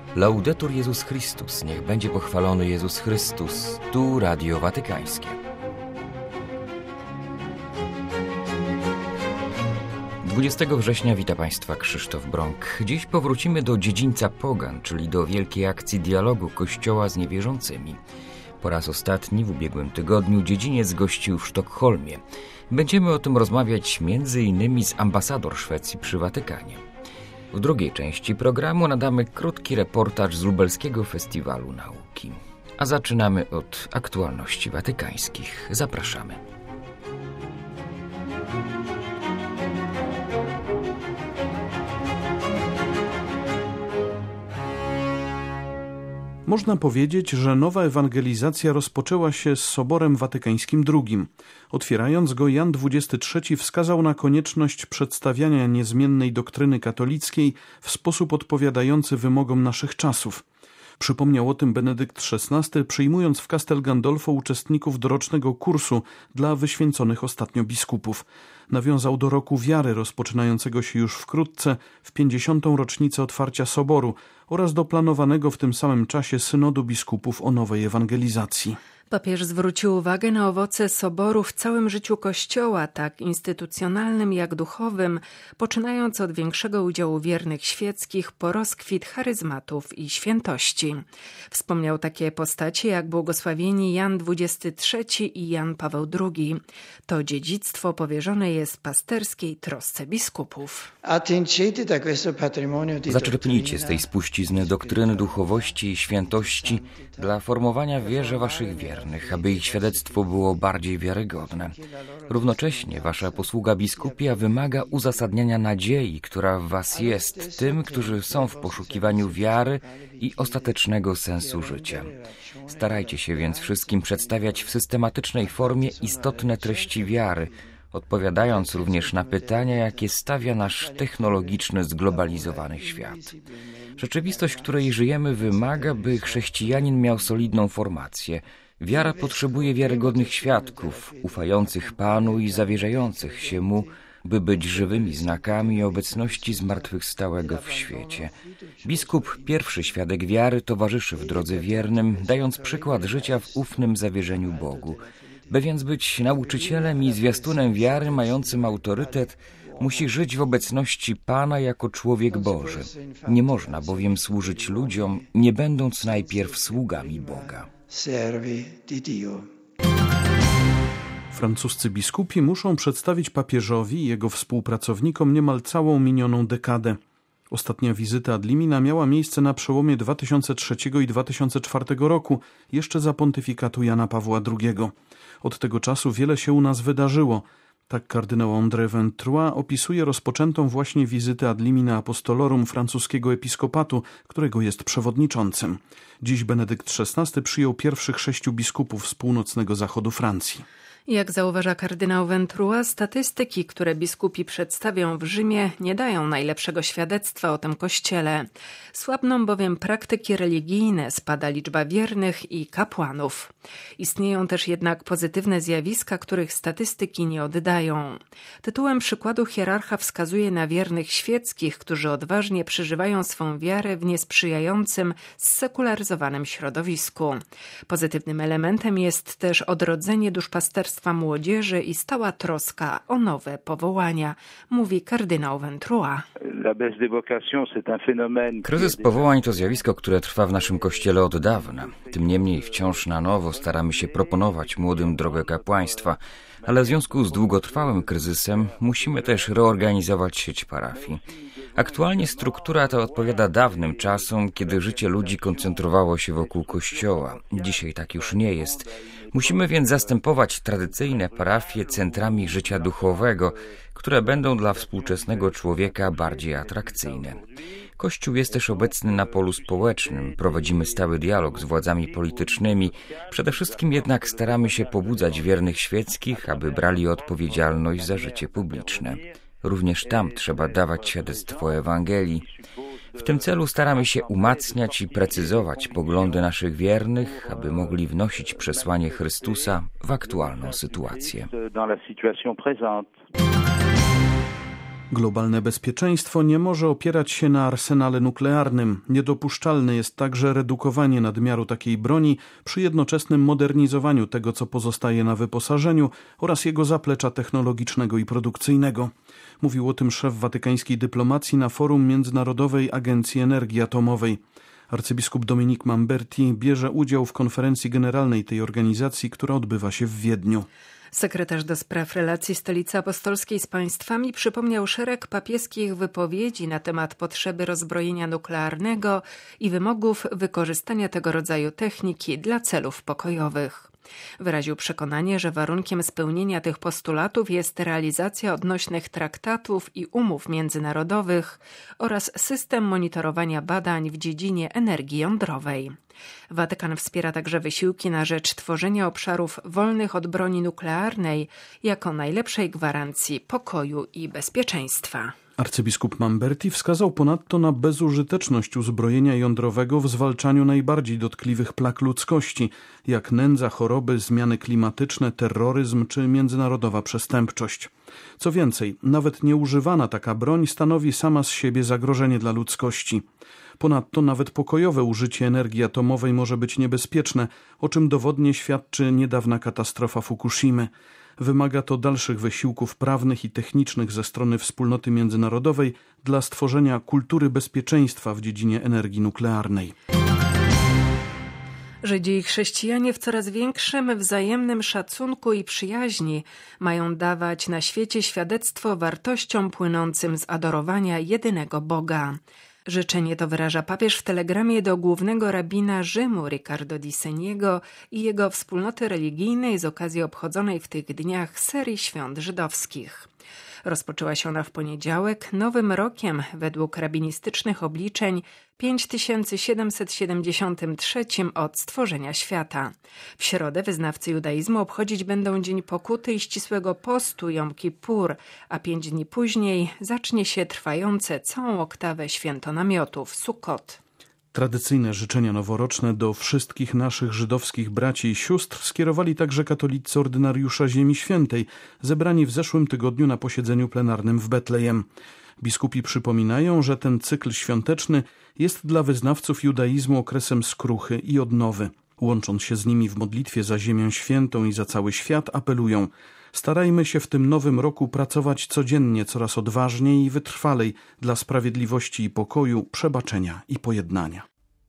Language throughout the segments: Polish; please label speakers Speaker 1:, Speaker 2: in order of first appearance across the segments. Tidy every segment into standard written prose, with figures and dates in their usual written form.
Speaker 1: Laudetur Jezus Chrystus, niech będzie pochwalony Jezus Chrystus. Tu Radio Watykańskie. 20 września wita Państwa Krzysztof Brąk. Dziś powrócimy do dziedzińca pogan, czyli do wielkiej akcji dialogu Kościoła z niewierzącymi. Po raz ostatni w ubiegłym tygodniu dziedziniec gościł w Sztokholmie. Będziemy o tym rozmawiać m.in. z ambasador Szwecji przy Watykanie. W drugiej części programu nadamy krótki reportaż z lubelskiego Festiwalu Nauki. A zaczynamy od aktualności watykańskich. Zapraszamy.
Speaker 2: Można powiedzieć, że nowa ewangelizacja rozpoczęła się z Soborem Watykańskim II. Otwierając go, Jan XXIII wskazał na konieczność przedstawiania niezmiennej doktryny katolickiej w sposób odpowiadający wymogom naszych czasów. Przypomniał o tym Benedykt XVI, przyjmując w Castel Gandolfo uczestników dorocznego kursu dla wyświęconych ostatnio biskupów. Nawiązał do roku wiary rozpoczynającego się już wkrótce w 50. rocznicę otwarcia Soboru oraz do planowanego w tym samym czasie synodu biskupów o nowej ewangelizacji.
Speaker 3: Papież zwrócił uwagę na owoce Soboru w całym życiu Kościoła, tak instytucjonalnym jak duchowym, poczynając od większego udziału wiernych świeckich po rozkwit charyzmatów i świętości. Wspomniał takie postacie jak błogosławieni Jan XXIII i Jan Paweł II. To dziedzictwo powierzone jest pasterskiej trosce biskupów.
Speaker 1: Zaczerpnijcie z tej spuścizny doktryny duchowości i świętości dla formowania w wierze waszych wiernych, aby ich świadectwo było bardziej wiarygodne. Równocześnie wasza posługa biskupia wymaga uzasadniania nadziei, która w was jest, tym, którzy są w poszukiwaniu wiary i ostatecznego sensu życia. Starajcie się więc wszystkim przedstawiać w systematycznej formie istotne treści wiary, odpowiadając również na pytania, jakie stawia nasz technologiczny, zglobalizowany świat. Rzeczywistość, w której żyjemy, wymaga, by chrześcijanin miał solidną formację. Wiara potrzebuje wiarygodnych świadków, ufających Panu i zawierzających się Mu, by być żywymi znakami obecności zmartwychwstałego w świecie. Biskup, pierwszy świadek wiary, towarzyszy w drodze wiernym, dając przykład życia w ufnym zawierzeniu Bogu. By więc być nauczycielem i zwiastunem wiary mającym autorytet, musi żyć w obecności Pana jako człowiek Boży. Nie można bowiem służyć ludziom, nie będąc najpierw sługami Boga.
Speaker 2: Francuscy biskupi muszą przedstawić papieżowi i jego współpracownikom niemal całą minioną dekadę. Ostatnia wizyta ad limina miała miejsce na przełomie 2003 i 2004 roku, jeszcze za pontyfikatu Jana Pawła II. Od tego czasu wiele się u nas wydarzyło. Tak kardynał André Ventroux opisuje rozpoczętą właśnie wizytę ad limina apostolorum francuskiego episkopatu, którego jest przewodniczącym. Dziś Benedykt XVI przyjął pierwszych 6 biskupów z północnego zachodu Francji.
Speaker 3: Jak zauważa kardynał Ventroux, statystyki, które biskupi przedstawią w Rzymie, nie dają najlepszego świadectwa o tym kościele. Słabną bowiem praktyki religijne, spada liczba wiernych i kapłanów. Istnieją też jednak pozytywne zjawiska, których statystyki nie oddają. Tytułem przykładu hierarcha wskazuje na wiernych świeckich, którzy odważnie przeżywają swą wiarę w niesprzyjającym, zsekularyzowanym środowisku. Pozytywnym elementem jest też odrodzenie duszpasterstwa młodzieży i stała troska o nowe powołania, mówi kardynał Ventroux.
Speaker 1: Kryzys powołań to zjawisko, które trwa w naszym kościele od dawna. Tym niemniej wciąż na nowo staramy się proponować młodym drogę kapłaństwa, ale w związku z długotrwałym kryzysem musimy też reorganizować sieć parafii. Aktualnie struktura ta odpowiada dawnym czasom, kiedy życie ludzi koncentrowało się wokół kościoła. Dzisiaj tak już nie jest. Musimy więc zastępować tradycyjne parafie centrami życia duchowego, które będą dla współczesnego człowieka bardziej atrakcyjne. Kościół jest też obecny na polu społecznym, prowadzimy stały dialog z władzami politycznymi, przede wszystkim jednak staramy się pobudzać wiernych świeckich, aby brali odpowiedzialność za życie publiczne. Również tam trzeba dawać świadectwo Ewangelii. W tym celu staramy się umacniać i precyzować poglądy naszych wiernych, aby mogli wnosić przesłanie Chrystusa w aktualną sytuację.
Speaker 2: Globalne bezpieczeństwo nie może opierać się na arsenale nuklearnym. Niedopuszczalne jest także redukowanie nadmiaru takiej broni przy jednoczesnym modernizowaniu tego, co pozostaje na wyposażeniu oraz jego zaplecza technologicznego i produkcyjnego. Mówił o tym szef watykańskiej dyplomacji na forum Międzynarodowej Agencji Energii Atomowej. Arcybiskup Dominique Mamberti bierze udział w konferencji generalnej tej organizacji, która odbywa się w Wiedniu.
Speaker 3: Sekretarz do spraw relacji Stolicy Apostolskiej z państwami przypomniał szereg papieskich wypowiedzi na temat potrzeby rozbrojenia nuklearnego i wymogów wykorzystania tego rodzaju techniki dla celów pokojowych. Wyraził przekonanie, że warunkiem spełnienia tych postulatów jest realizacja odnośnych traktatów i umów międzynarodowych oraz system monitorowania badań w dziedzinie energii jądrowej. Watykan wspiera także wysiłki na rzecz tworzenia obszarów wolnych od broni nuklearnej jako najlepszej gwarancji pokoju i bezpieczeństwa.
Speaker 2: Arcybiskup Mamberti wskazał ponadto na bezużyteczność uzbrojenia jądrowego w zwalczaniu najbardziej dotkliwych plag ludzkości, jak nędza, choroby, zmiany klimatyczne, terroryzm czy międzynarodowa przestępczość. Co więcej, nawet nieużywana taka broń stanowi sama z siebie zagrożenie dla ludzkości. Ponadto nawet pokojowe użycie energii atomowej może być niebezpieczne, o czym dowodnie świadczy niedawna katastrofa Fukushimy. Wymaga to dalszych wysiłków prawnych i technicznych ze strony wspólnoty międzynarodowej dla stworzenia kultury bezpieczeństwa w dziedzinie energii nuklearnej.
Speaker 3: Żydzi i chrześcijanie w coraz większym wzajemnym szacunku i przyjaźni mają dawać na świecie świadectwo wartościom płynącym z adorowania jedynego Boga. Życzenie to wyraża papież w telegramie do głównego rabina Rzymu Riccardo Di Segniego i jego wspólnoty religijnej z okazji obchodzonej w tych dniach serii świąt żydowskich. Rozpoczęła się ona w poniedziałek nowym rokiem według rabinistycznych obliczeń 5773 od stworzenia świata. W środę wyznawcy judaizmu obchodzić będą Dzień Pokuty i Ścisłego Postu Jom Kippur, a 5 dni później zacznie się trwające całą oktawę święto namiotów Sukkot.
Speaker 2: Tradycyjne życzenia noworoczne do wszystkich naszych żydowskich braci i sióstr skierowali także katolicy ordynariusza Ziemi Świętej, zebrani w zeszłym tygodniu na posiedzeniu plenarnym w Betlejem. Biskupi przypominają, że ten cykl świąteczny jest dla wyznawców judaizmu okresem skruchy i odnowy. Łącząc się z nimi w modlitwie za Ziemię Świętą i za cały świat, apelują: starajmy się w tym nowym roku pracować codziennie coraz odważniej i wytrwalej dla sprawiedliwości i pokoju, przebaczenia i pojednania.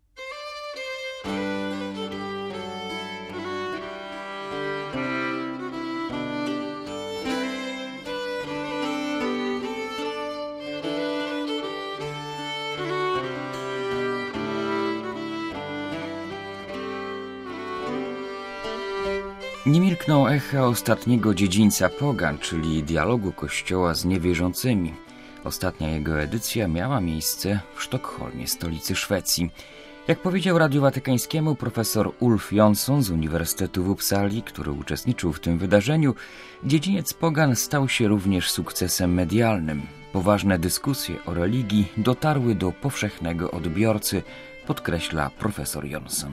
Speaker 1: Nie milkną echa ostatniego dziedzińca pogan, czyli dialogu Kościoła z niewierzącymi. Ostatnia jego edycja miała miejsce w Sztokholmie, stolicy Szwecji. Jak powiedział Radiu Watykańskiemu profesor Ulf Jonsson z Uniwersytetu w Uppsali, który uczestniczył w tym wydarzeniu, dziedziniec pogan stał się również sukcesem medialnym. Poważne dyskusje o religii dotarły do powszechnego odbiorcy, podkreśla profesor Jonsson.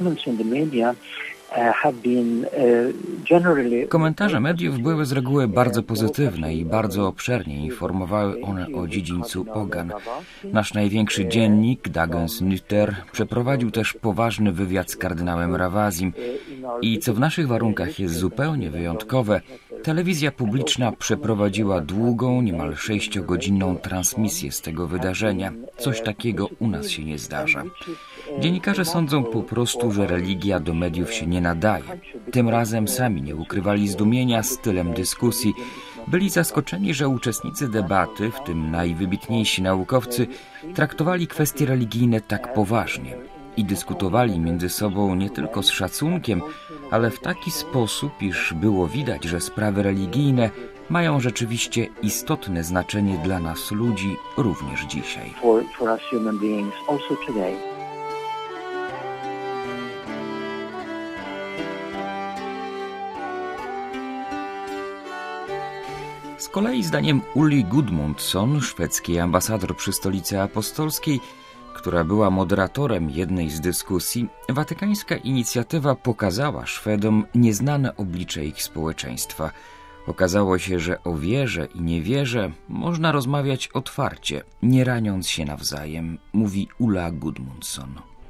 Speaker 1: Komentarze mediów były z reguły bardzo pozytywne i bardzo obszernie informowały one o dziedzińcu pogan. Nasz największy dziennik, Dagens Nyheter, przeprowadził też poważny wywiad z kardynałem Rawazim i co w naszych warunkach jest zupełnie wyjątkowe, telewizja publiczna przeprowadziła długą, niemal 6-godzinną transmisję z tego wydarzenia. Coś takiego u nas się nie zdarza. Dziennikarze sądzą po prostu, że religia do mediów się nie nadaje. Tym razem sami nie ukrywali zdumienia stylem dyskusji. Byli zaskoczeni, że uczestnicy debaty, w tym najwybitniejsi naukowcy, traktowali kwestie religijne tak poważnie i dyskutowali między sobą nie tylko z szacunkiem, ale w taki sposób, iż było widać, że sprawy religijne mają rzeczywiście istotne znaczenie dla nas ludzi również dzisiaj. Z kolei zdaniem Uli Gudmundsson, szwedzkiej ambasador przy Stolicy Apostolskiej, która była moderatorem jednej z dyskusji, watykańska inicjatywa pokazała Szwedom nieznane oblicze ich społeczeństwa. Okazało się, że o wierze i niewierze można rozmawiać otwarcie, nie raniąc się nawzajem, mówi Ulla Gudmundsson.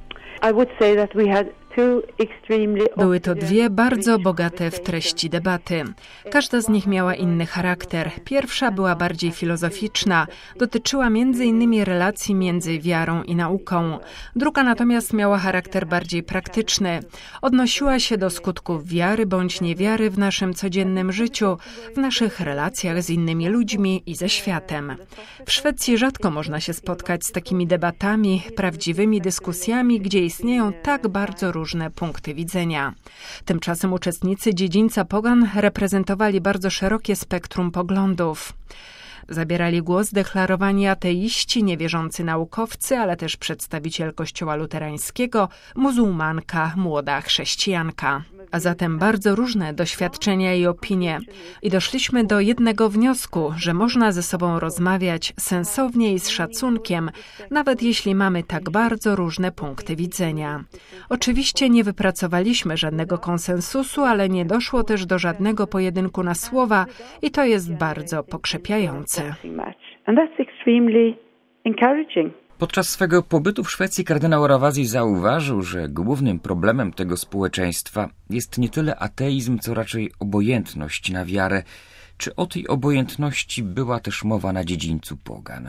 Speaker 3: Były to dwie bardzo bogate w treści debaty. Każda z nich miała inny charakter. Pierwsza była bardziej filozoficzna, dotyczyła m.in. relacji między wiarą i nauką. Druga natomiast miała charakter bardziej praktyczny. Odnosiła się do skutków wiary bądź niewiary w naszym codziennym życiu, w naszych relacjach z innymi ludźmi i ze światem. W Szwecji rzadko można się spotkać z takimi debatami, prawdziwymi dyskusjami, gdzie istnieją tak bardzo różne punkty widzenia. Tymczasem uczestnicy dziedzińca Pogan reprezentowali bardzo szerokie spektrum poglądów. Zabierali głos deklarowani ateiści, niewierzący naukowcy, ale też przedstawiciel Kościoła luterańskiego, muzułmanka, młoda chrześcijanka. A zatem bardzo różne doświadczenia i opinie. I doszliśmy do jednego wniosku, że można ze sobą rozmawiać sensownie i z szacunkiem, nawet jeśli mamy tak bardzo różne punkty widzenia. Oczywiście nie wypracowaliśmy żadnego konsensusu, ale nie doszło też do żadnego pojedynku na słowa i to jest bardzo pokrzepiające.
Speaker 1: Podczas swego pobytu w Szwecji kardynał Ravasi zauważył, że głównym problemem tego społeczeństwa jest nie tyle ateizm, co raczej obojętność na wiarę. Czy o tej obojętności była też mowa na dziedzińcu Pogan?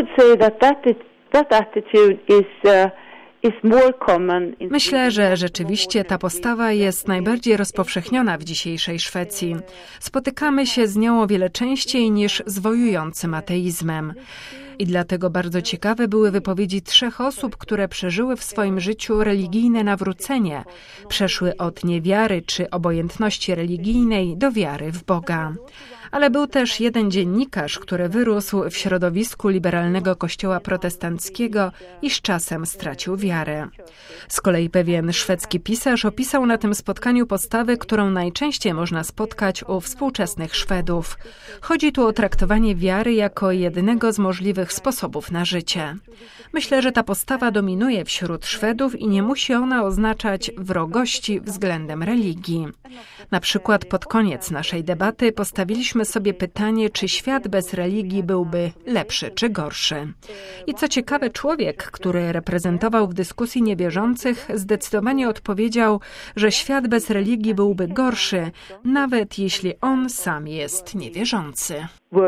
Speaker 3: Myślę, że rzeczywiście ta postawa jest najbardziej rozpowszechniona w dzisiejszej Szwecji. Spotykamy się z nią o wiele częściej niż z wojującym ateizmem. I dlatego bardzo ciekawe były wypowiedzi 3 osób, które przeżyły w swoim życiu religijne nawrócenie. Przeszły od niewiary czy obojętności religijnej do wiary w Boga. Ale był też jeden dziennikarz, który wyrósł w środowisku liberalnego kościoła protestanckiego i z czasem stracił wiarę. Z kolei pewien szwedzki pisarz opisał na tym spotkaniu postawę, którą najczęściej można spotkać u współczesnych Szwedów. Chodzi tu o traktowanie wiary jako jednego z możliwych sposobów na życie. Myślę, że ta postawa dominuje wśród Szwedów i nie musi ona oznaczać wrogości względem religii. Na przykład pod koniec naszej debaty postawiliśmy sobie pytanie, czy świat bez religii byłby lepszy czy gorszy. I co ciekawe, człowiek, który reprezentował w dyskusji niewierzących, zdecydowanie odpowiedział, że świat bez religii byłby gorszy, nawet jeśli on sam jest niewierzący.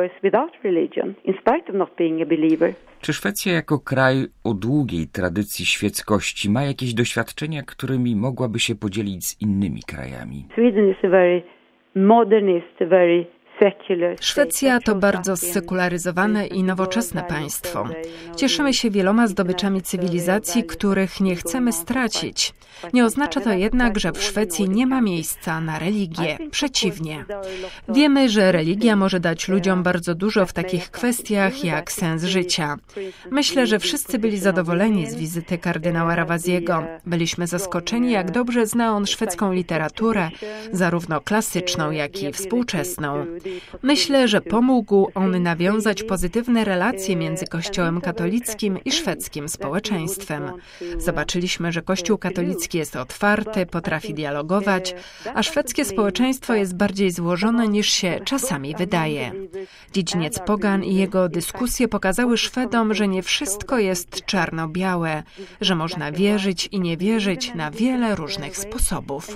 Speaker 1: Czy Szwecja jako kraj o długiej tradycji świeckości ma jakieś doświadczenia, którymi mogłaby się podzielić z innymi krajami?
Speaker 3: Szwecja to bardzo zsekularyzowane i nowoczesne państwo. Cieszymy się wieloma zdobyczami cywilizacji, których nie chcemy stracić. Nie oznacza to jednak, że w Szwecji nie ma miejsca na religię. Przeciwnie. Wiemy, że religia może dać ludziom bardzo dużo w takich kwestiach jak sens życia. Myślę, że wszyscy byli zadowoleni z wizyty kardynała Ravasiego. Byliśmy zaskoczeni, jak dobrze zna on szwedzką literaturę, zarówno klasyczną, jak i współczesną. Myślę, że pomógł on nawiązać pozytywne relacje między Kościołem katolickim i szwedzkim społeczeństwem. Zobaczyliśmy, że Kościół katolicki jest otwarty, potrafi dialogować, a szwedzkie społeczeństwo jest bardziej złożone niż się czasami wydaje. Dziedziniec Pogan i jego dyskusje pokazały Szwedom, że nie wszystko jest czarno-białe, że można wierzyć i nie wierzyć na wiele różnych sposobów.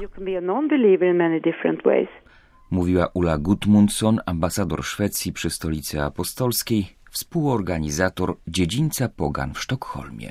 Speaker 1: Mówiła Ulla Gudmundsson, ambasador Szwecji przy Stolicy Apostolskiej, współorganizator dziedzińca Pogan w Sztokholmie.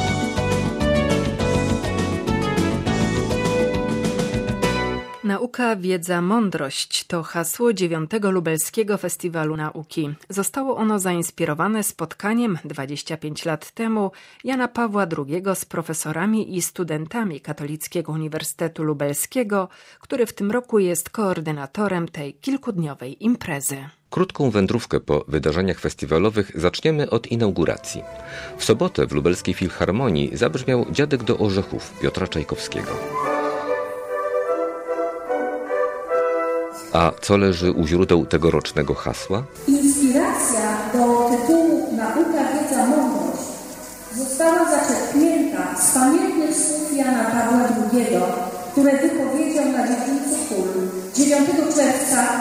Speaker 3: Nauka, wiedza, mądrość to hasło 9. Lubelskiego Festiwalu Nauki. Zostało ono zainspirowane spotkaniem 25 lat temu Jana Pawła II z profesorami i studentami Katolickiego Uniwersytetu Lubelskiego, który w tym roku jest koordynatorem tej kilkudniowej imprezy.
Speaker 4: Krótką wędrówkę po wydarzeniach festiwalowych zaczniemy od inauguracji. W sobotę w Lubelskiej Filharmonii zabrzmiał Dziadek do orzechów Piotra Czajkowskiego. A co leży u źródeł tegorocznego hasła?
Speaker 5: Inspiracja do tytułu Nauka, wiedza, mądrość została zaczerpnięta z pamiętnych słów Jana Pawła II które wypowiedział na dziedzińcu KUL 9 czerwca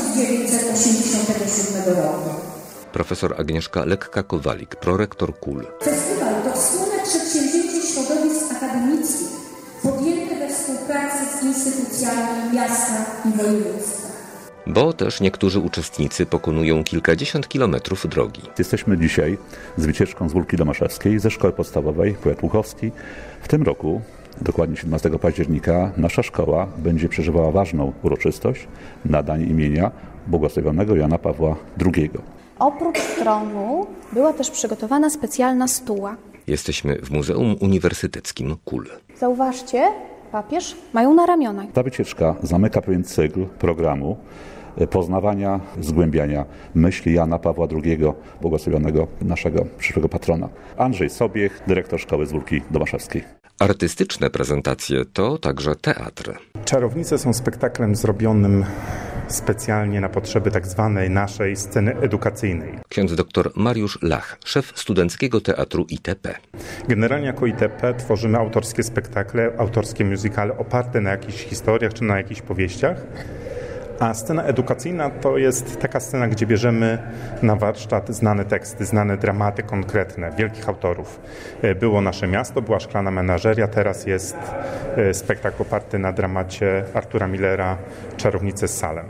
Speaker 5: 1987 roku.
Speaker 4: Profesor Agnieszka Lekka-Kowalik, prorektor KUL.
Speaker 5: Festiwal to wspólne przedsięwzięcie środowisk akademickich podjęte we współpracy z instytucjami miasta i województwa.
Speaker 4: Bo też niektórzy uczestnicy pokonują kilkadziesiąt kilometrów drogi.
Speaker 6: Jesteśmy dzisiaj z wycieczką z Wólki Domaszewskiej, ze szkoły podstawowej, powiat łuchowski. W tym roku, dokładnie 17 października, nasza szkoła będzie przeżywała ważną uroczystość nadanie imienia błogosławionego Jana Pawła II.
Speaker 7: Oprócz tronu była też przygotowana specjalna stuła.
Speaker 4: Jesteśmy w Muzeum Uniwersyteckim KUL.
Speaker 7: Zauważcie, papież mają na ramionach.
Speaker 6: Ta wycieczka zamyka pewien cykl programu poznawania, zgłębiania myśli Jana Pawła II, błogosławionego naszego przyszłego patrona. Andrzej Sobiech, dyrektor szkoły z Wólki Domaszewskiej.
Speaker 4: Artystyczne prezentacje to także teatr.
Speaker 8: Czarownice są spektaklem zrobionym specjalnie na potrzeby tak zwanej naszej sceny edukacyjnej.
Speaker 4: Ksiądz dr Mariusz Lach, szef Studenckiego Teatru ITP.
Speaker 8: Generalnie jako ITP tworzymy autorskie spektakle, autorskie musicale oparte na jakichś historiach czy na jakichś powieściach. A scena edukacyjna to jest taka scena, gdzie bierzemy na warsztat znane teksty, znane dramaty konkretne, wielkich autorów. Było Nasze Miasto, była Szklana Menażeria, teraz jest spektakl oparty na dramacie Artura Millera Czarownice z Salem.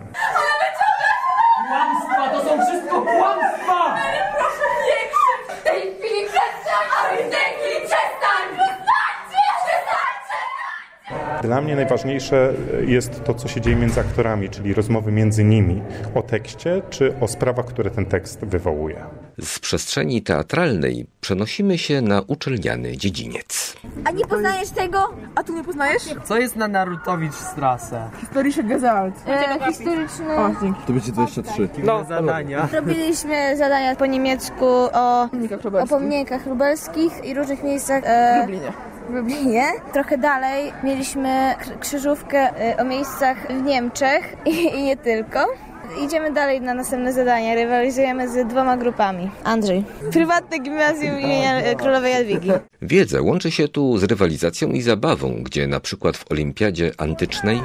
Speaker 9: Kłamstwa! To są wszystko kłamstwa!
Speaker 10: Ale proszę nie krzycz! W tej chwili przestań! Ale w tej chwili przestań! Przestańcie!
Speaker 8: Dla mnie najważniejsze jest to, co się dzieje między aktorami, czyli rozmowy między nimi o tekście czy o sprawach, które ten tekst wywołuje.
Speaker 4: Z przestrzeni teatralnej przenosimy się na uczelniany dziedziniec.
Speaker 10: A nie poznajesz tego?
Speaker 9: A tu nie poznajesz? Co jest na Narutowicz-Strasse?
Speaker 10: Historische Gewalt. Historyczne...
Speaker 9: O, dzięki.
Speaker 11: To będzie 23.
Speaker 9: No, zadania.
Speaker 10: Robiliśmy zadania po niemiecku o pomnikach lubelskich i różnych miejscach w Lublinie. Trochę dalej mieliśmy krzyżówkę o miejscach w Niemczech i nie tylko. Idziemy dalej na następne zadania. Rywalizujemy z 2 grupami. Andrzej. Prywatne gimnazjum imienia Królowej Jadwigi.
Speaker 4: Wiedza łączy się tu z rywalizacją i zabawą, gdzie na przykład w Olimpiadzie Antycznej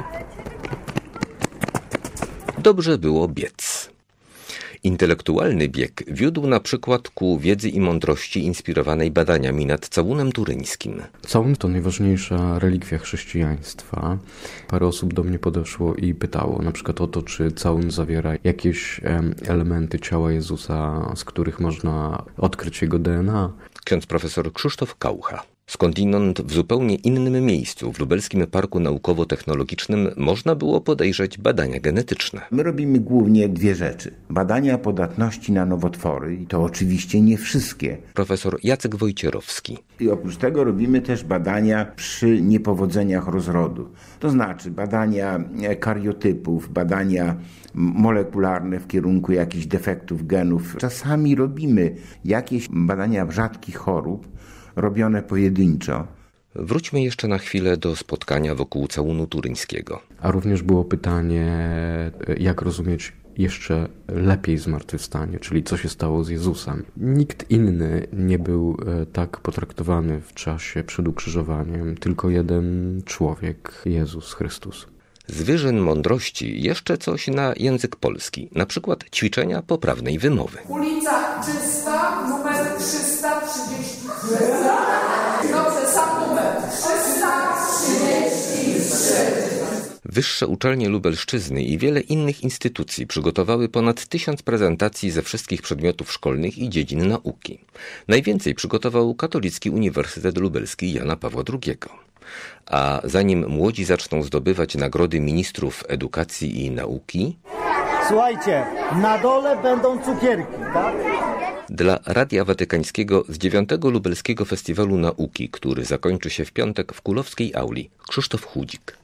Speaker 4: dobrze było biec. Intelektualny bieg wiódł na przykład ku wiedzy i mądrości inspirowanej badaniami nad całunem turyńskim.
Speaker 11: Całun to najważniejsza relikwia chrześcijaństwa. Parę osób do mnie podeszło i pytało na przykład o to, czy całun zawiera jakieś elementy ciała Jezusa, z których można odkryć jego DNA.
Speaker 4: Ksiądz profesor Krzysztof Kaucha. Skądinąd w zupełnie innym miejscu, w Lubelskim Parku Naukowo-Technologicznym, można było podejrzeć badania genetyczne.
Speaker 12: My robimy głównie 2 rzeczy. Badania podatności na nowotwory i to oczywiście nie wszystkie.
Speaker 4: Profesor Jacek Wojcierowski.
Speaker 12: I oprócz tego robimy też badania przy niepowodzeniach rozrodu. To znaczy badania kariotypów, badania molekularne w kierunku jakichś defektów genów. Czasami robimy jakieś badania rzadkich chorób, robione pojedynczo.
Speaker 4: Wróćmy jeszcze na chwilę do spotkania wokół całunu turyńskiego.
Speaker 11: A również było pytanie, jak rozumieć jeszcze lepiej zmartwychwstanie, czyli co się stało z Jezusem. Nikt inny nie był tak potraktowany w czasie przed ukrzyżowaniem, tylko jeden człowiek, Jezus Chrystus.
Speaker 4: Z wyżyn mądrości jeszcze coś na język polski, na przykład ćwiczenia poprawnej wymowy.
Speaker 13: Ulica Czysta, numer 333. Dobrze, sam numer 333.
Speaker 4: Wyższe uczelnie Lubelszczyzny i wiele innych instytucji przygotowały ponad 1000 prezentacji ze wszystkich przedmiotów szkolnych i dziedzin nauki. Najwięcej przygotował Katolicki Uniwersytet Lubelski Jana Pawła II. A zanim młodzi zaczną zdobywać nagrody ministrów edukacji i nauki...
Speaker 14: Słuchajcie, na dole będą cukierki, tak?
Speaker 4: Dla Radia Watykańskiego z 9. Lubelskiego Festiwalu Nauki, który zakończy się w piątek w Kulowskiej Auli, Krzysztof Chudzik.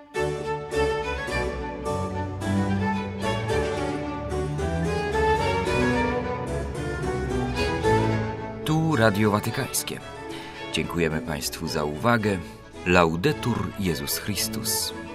Speaker 1: Tu Radio Watykańskie. Dziękujemy Państwu za uwagę. Laudetur Jezus Chrystus.